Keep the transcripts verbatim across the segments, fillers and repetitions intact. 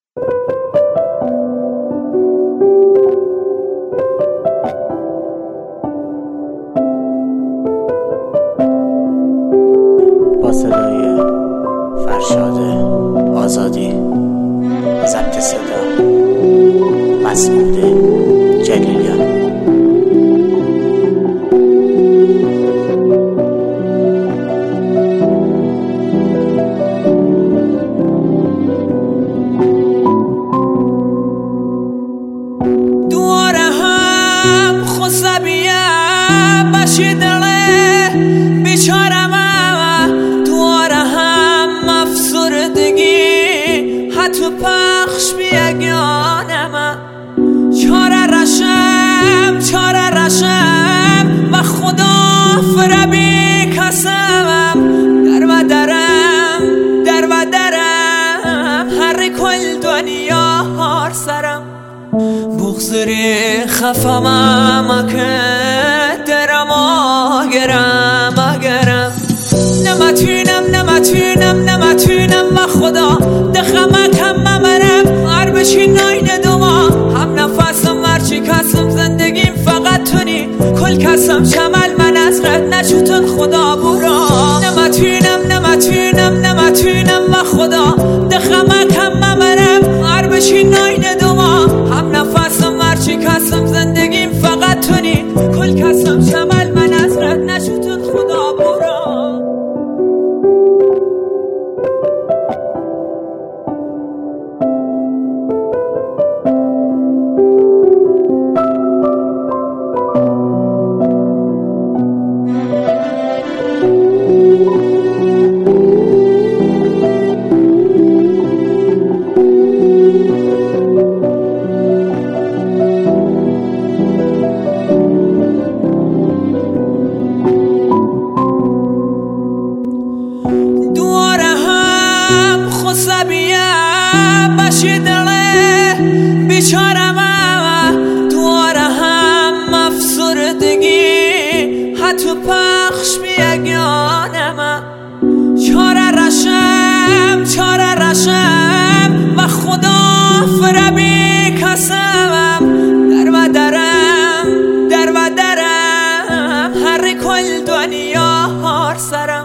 با صدای فرشاد آزادی، ضبط صدا مسعود جلیلیان. دواره هم خسبیه بشی دله بیچارم، دواره هم افسردگی حتی پخش بیگانم. چاره رشم چاره رشم و خدا فربی کسمم، در و درم در و درم هر کل دنیا هار سرم. بغزری خفمم که درم آگرم آگرم، نمتونم نمتونم نمتونم و خدا دخمکم ممرم. هر بشی ناین دوما هم نفسم هرچی کسم زندگیم فقط تونی، کل کسم شمل من از رد نشوتن خدا برا. نمتونم نمتونم نمتونم و خدا دخمکم ممرم. هر بشی ناین دوما هم نفسم هرچی کسم زندگیم فقط تونی، کل کسم شمل من از رد نشوتن خدا برا. خسبیه بشی دله بیچارم، دواره هم افسردگی حتی پخش بیگانم. چاره رشم چاره رشم و خدا فربی کسمم، در و درم در و درم هر کل دنیا هار سرم.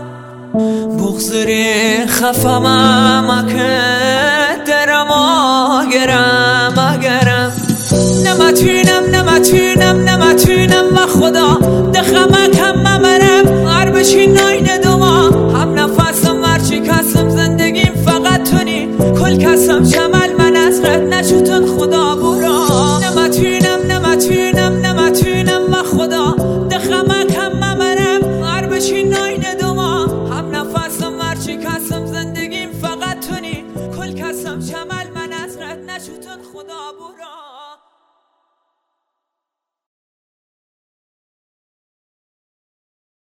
بغزری خفمم که درم آگرم آگرم، نمتونم نمتونم نمتونم و خدا دخمکم ممرم. هر بشی ناین دوما هم نفسم هرچی کسم زندگیم فقط تونی، کل کسم شمل من از رد نشوتن خدا برا.